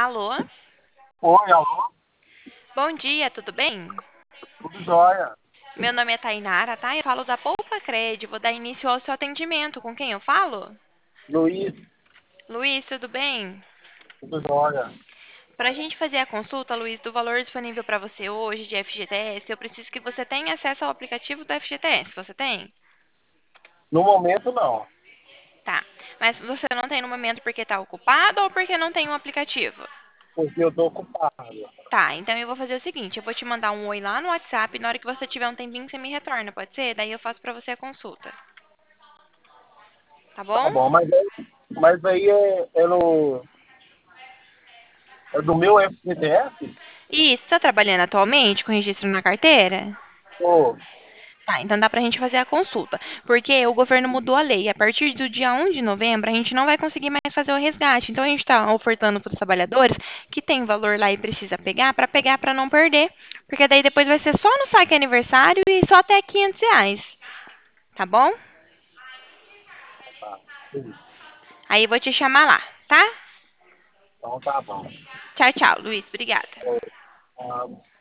Alô? Oi, alô, Bom dia, tudo bem? tudo jóia? Meu nome é Tainara, tá? Eu falo da Poupa Cred. Vou dar início ao seu atendimento. Com quem eu falo? Luiz, Luiz, tudo bem? tudo jóia? Para a gente fazer a consulta, Luiz, do valor disponível para você hoje de FGTS, eu preciso que você tenha acesso ao aplicativo do FGTS. Você tem? No momento, não, Tá. Mas você não tem no momento porque está ocupado ou porque não tem um aplicativo? porque eu estou ocupado. Tá, então eu vou fazer o seguinte, eu vou te mandar um oi lá no WhatsApp, e na hora que você tiver um tempinho, você me retorna, pode ser? Daí eu faço para você a consulta, tá Tá bom? bom, mas aí é do meu FGTS? E está trabalhando atualmente com registro na carteira? Ô, Tá, então dá pra gente fazer a consulta. Porque o governo mudou a lei. A partir do dia 1 de novembro, a gente não vai conseguir mais fazer o resgate. Então a gente está ofertando para os trabalhadores que tem valor lá e precisa pegar para não perder. Porque daí depois vai ser só no saque aniversário e só até R$ 500. Tá bom? tá, sim. Aí eu vou te chamar lá, tá? Então tá bom. Tchau, tchau, Luiz. Obrigada. Ah,